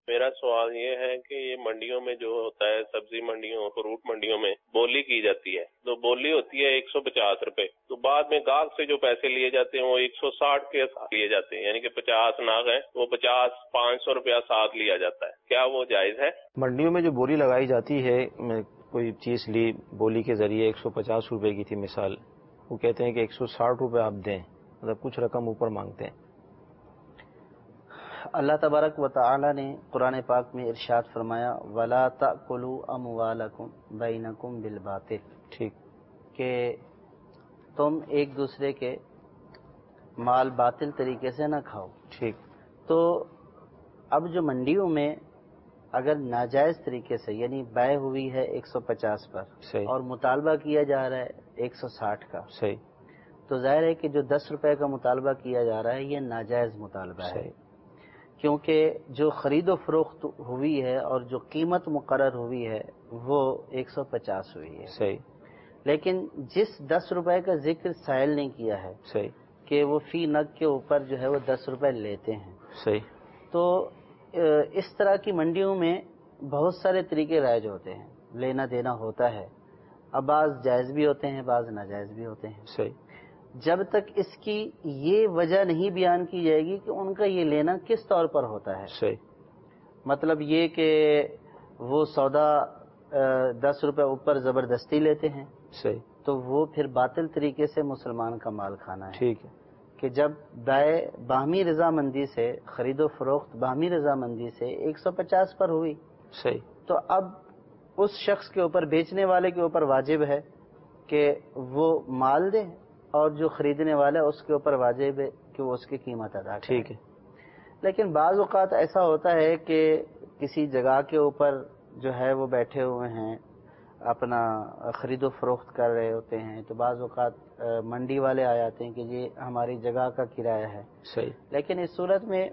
میرا سوال یہ ہے کہ یہ منڈیوں میں جو ہوتا ہے، سبزی منڈیوں، فروٹ منڈیوں میں بولی کی جاتی ہے، تو بولی ہوتی ہے 150 روپے، تو بعد میں گاہک سے جو پیسے لیے جاتے ہیں وہ 160 کے ساتھ لیے جاتے ہیں، یعنی کہ 50 ناگ ہیں وہ 500 روپیہ ساتھ لیا جاتا ہے، کیا وہ جائز ہے؟ منڈیوں میں جو بولی لگائی جاتی ہے، کوئی چیز لی بولی کے ذریعے 150 روپے کی تھی مثال، وہ کہتے ہیں کہ 160 روپے آپ دیں، مطلب کچھ رقم اوپر مانگتے ہیں۔ اللہ تبارک و تعالی نے قرآن پاک میں ارشاد فرمایا وَلَا تَأْكُلُوا أَمْوَالَكُمْ بَيْنَكُمْ بِالْبَاطِلِ، ٹھیک، کہ تم ایک دوسرے کے مال باطل طریقے سے نہ کھاؤ۔ ٹھیک، تو اب جو منڈیوں میں اگر ناجائز طریقے سے یعنی بیع ہوئی ہے 150 پر، صحیح، اور مطالبہ کیا جا رہا ہے 160 کا، صحیح، تو ظاہر ہے کہ جو 10 روپے کا مطالبہ کیا جا رہا ہے یہ ناجائز مطالبہ ہے، صحیح، کیونکہ جو خرید و فروخت ہوئی ہے اور جو قیمت مقرر ہوئی ہے وہ 150 ہوئی ہے، صحیح، لیکن جس 10 روپے کا ذکر سائل نے کیا ہے صحیح، کہ وہ فی نگ کے اوپر جو ہے وہ 10 روپے لیتے ہیں، صحیح، تو اس طرح کی منڈیوں میں بہت سارے طریقے رائج ہوتے ہیں، لینا دینا ہوتا ہے، اب بعض جائز بھی ہوتے ہیں بعض ناجائز بھی ہوتے ہیں، صحیح، جب تک اس کی یہ وجہ نہیں بیان کی جائے گی کہ ان کا یہ لینا کس طور پر ہوتا ہے، صحیح، مطلب یہ کہ وہ سودا 10 روپے اوپر زبردستی لیتے ہیں، صحیح، تو وہ پھر باطل طریقے سے مسلمان کا مال کھانا ہے، ٹھیک ہے، کہ جب بیع باہمی رضامندی سے، خرید و فروخت باہمی رضامندی سے 150 پر ہوئی، صحیح، تو اب اس شخص کے اوپر، بیچنے والے کے اوپر واجب ہے کہ وہ مال دے، اور جو خریدنے والا ہے اس کے اوپر واجب ہے کہ وہ اس کی قیمت ادا کرے۔ ٹھیک ہے، لیکن بعض اوقات ایسا ہوتا ہے کہ کسی جگہ کے اوپر جو ہے وہ بیٹھے ہوئے ہیں، اپنا خرید و فروخت کر رہے ہوتے ہیں، تو بعض اوقات منڈی والے آ جاتے ہیں کہ یہ ہماری جگہ کا کرایہ ہے، صحیح، لیکن اس صورت میں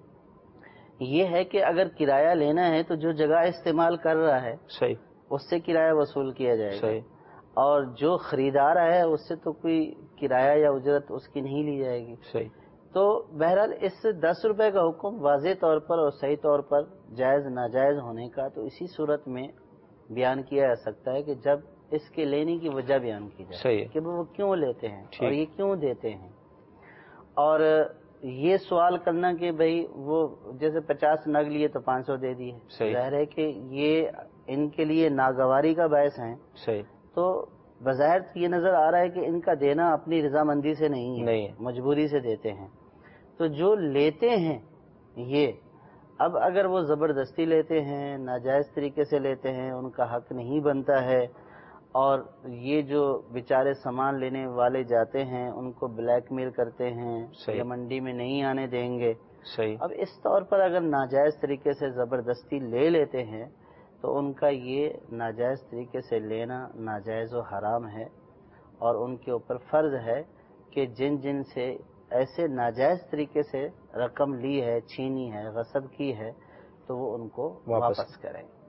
یہ ہے کہ اگر کرایہ لینا ہے تو جو جگہ استعمال کر رہا ہے صحیح، اس سے کرایہ وصول کیا جائے گا، صحیح، اور جو خریدار ہے اس سے تو کوئی کرایہ یا اجرت اس کی نہیں لی جائے گی۔ صحیح، تو بہرحال اس 10 روپے کا حکم واضح طور پر اور صحیح طور پر جائز ناجائز ہونے کا تو اسی صورت میں بیان کیا جا سکتا ہے کہ جب اس کے لینے کی وجہ بیان کی جائے، صحیح ہے، کہ وہ کیوں لیتے ہیں ٹھیک، اور یہ کیوں دیتے ہیں، اور یہ سوال کرنا کہ بھئی وہ جیسے 50 نگ لیے تو 500 دے دیے، صحیح، ظاہر ہے کہ یہ ان کے لیے ناگواری کا باعث ہیں، صحیح، تو بظاہر یہ نظر آ رہا ہے کہ ان کا دینا اپنی رضامندی سے نہیں ہے، مجبوری سے دیتے ہیں، تو جو لیتے ہیں یہ اب اگر وہ زبردستی لیتے ہیں، ناجائز طریقے سے لیتے ہیں، ان کا حق نہیں بنتا ہے، اور یہ جو بیچارے سامان لینے والے جاتے ہیں ان کو بلیک میل کرتے ہیں، یہ منڈی میں نہیں آنے دیں گے، صحیح، اب اس طور پر اگر ناجائز طریقے سے زبردستی لے لیتے ہیں تو ان کا یہ ناجائز طریقے سے لینا ناجائز و حرام ہے، اور ان کے اوپر فرض ہے کہ جن جن سے ایسے ناجائز طریقے سے رقم لی ہے، چھینی ہے، غصب کی ہے، تو وہ ان کو واپس کریں۔